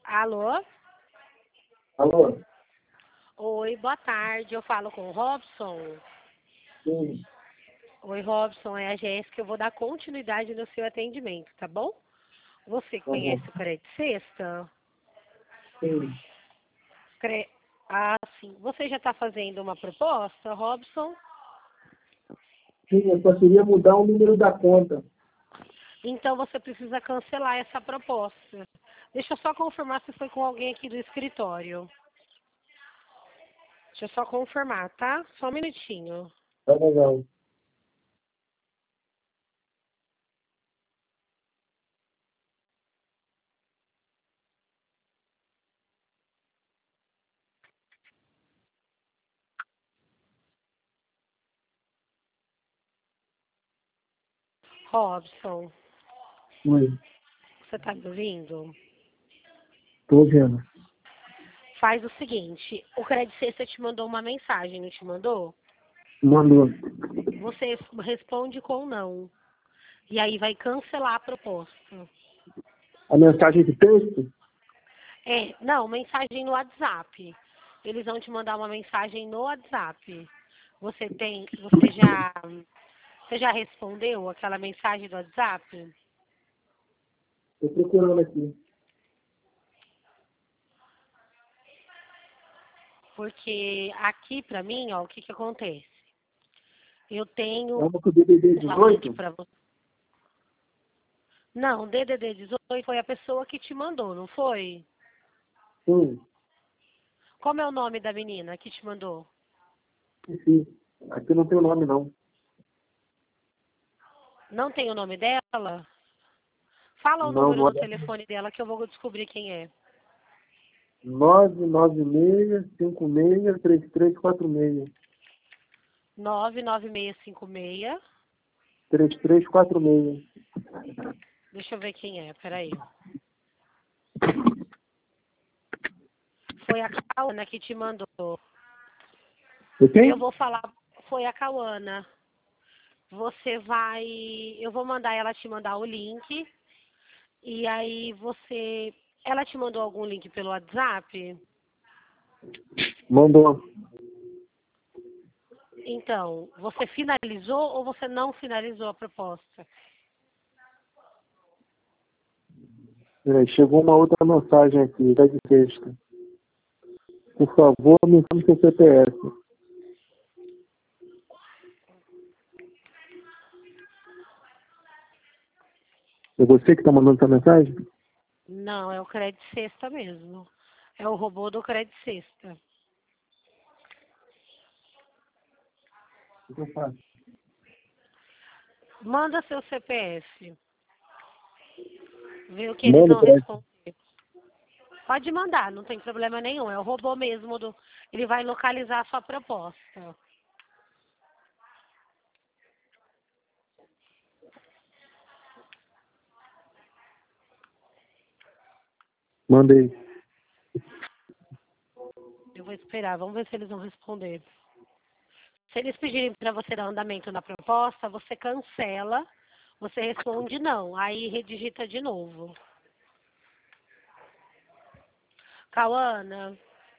Alô? Alô? Oi, boa tarde. Eu falo com o Robson. Sim. Oi, Robson, é a Jéssica. Eu vou dar continuidade no seu atendimento, tá bom? Você conhece o Crédito Sexta? Sim. Ah, sim. Você já está fazendo uma proposta, Robson? Sim, eu só queria mudar o número da conta. Então você precisa cancelar essa proposta. Deixa eu só confirmar se foi com alguém aqui do escritório. Deixa eu só confirmar, tá? Só um minutinho. Tá legal. Robson, Oi. você tá me ouvindo? Tô vendo. Faz o seguinte, o Crédito Sexta te mandou uma mensagem, não te mandou? Mandou. Você responde com não. E aí vai cancelar a proposta. A mensagem de texto? Não, mensagem no WhatsApp. Eles vão te mandar uma mensagem no WhatsApp. Você já respondeu aquela mensagem do WhatsApp? Tô procurando aqui. Porque aqui pra mim, ó, o que que acontece? Eu tenho Vamos pro DDD um link 18? pra você. Não, DDD 18 foi a pessoa que te mandou, não foi? Sim. Como é o nome da menina que te mandou? Sim. Aqui não tem o nome, não. Não tem o nome dela? Fala o Não, número não do é. telefone dela que eu vou descobrir quem é. 996563346. 99656. 3346. Deixa eu ver quem é, peraí. Foi a Cauana que te mandou. Você Eu tem? vou falar, foi a Cauana. Eu vou mandar ela te mandar o link. E aí ela te mandou algum link pelo WhatsApp? Mandou. Então, você finalizou ou você não finalizou a proposta? Chegou uma outra mensagem aqui, da de texto. Por favor, me informe seu CPF. É você que está mandando essa mensagem? Não, é o Crédito Sexta mesmo. É o robô do Crédito Sexta. O que eu faço? Manda seu CPF. Vê o que eles Manda vão para responder. Pode mandar, não tem problema nenhum. É o robô mesmo ele vai localizar a sua proposta. Mandei. Eu vou esperar, vamos ver se eles vão responder. Se eles pedirem para você dar andamento na proposta, você cancela, você responde não, aí redigita de novo. Cauana,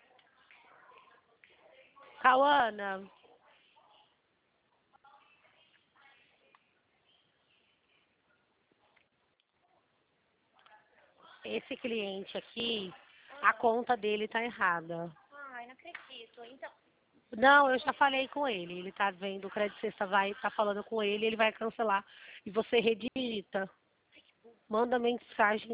Cauana, esse cliente aqui, a conta dele tá errada. Ai, não acredito. Então, Não, eu já falei com ele. Ele tá vendo, o Crédito Sexta tá falando com ele, ele vai cancelar. E você redigita. Manda mensagem.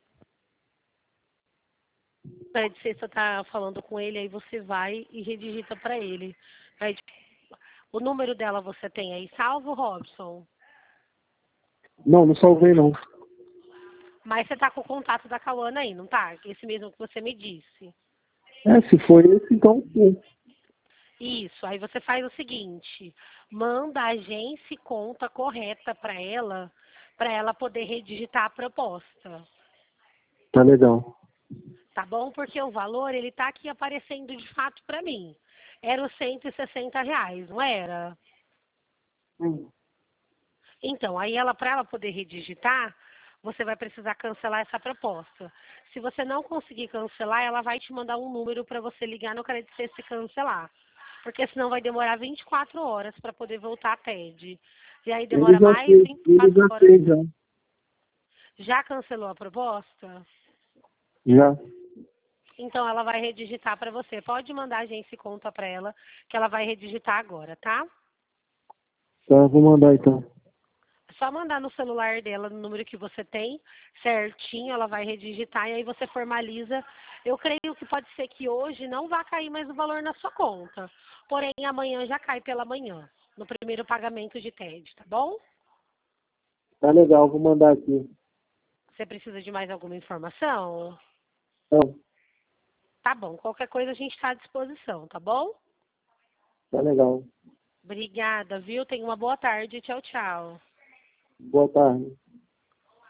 O Crédito Sexta tá falando com ele, aí você vai e redigita para ele. Aí, o número dela você tem aí salvo, Robson? Não, não salvei não. Mas você tá com o contato da Cauana aí, não tá? Esse mesmo que você me disse. Se for esse, então sim. Isso, aí você faz o seguinte, manda a agência e conta correta para ela poder redigitar a proposta. Tá legal. Tá bom? Porque o valor, ele tá aqui aparecendo de fato para mim. Era os R$ 160, não era? Sim. Então, aí para ela poder redigitar, você vai precisar cancelar essa proposta. Se você não conseguir cancelar, ela vai te mandar um número para você ligar no Credit Suisse e cancelar. Porque senão vai demorar 24 horas para poder voltar a TED. E aí demora mais Ele 24 já horas. fez, já. Já cancelou a proposta? Já. Então ela vai redigitar para você. Pode mandar a agência e conta para ela, que ela vai redigitar agora, tá? Tá, vou mandar então. É só mandar no celular dela, no número que você tem, certinho, ela vai redigitar e aí você formaliza. Eu creio que pode ser que hoje não vá cair mais o valor na sua conta. Porém, amanhã já cai pela manhã, no primeiro pagamento de TED, tá bom? Tá legal, vou mandar aqui. Você precisa de mais alguma informação? Não, Tá bom, qualquer coisa a gente está à disposição, tá bom? tá legal. Obrigada, viu? Tenha uma boa tarde. Tchau, tchau. Boa tarde.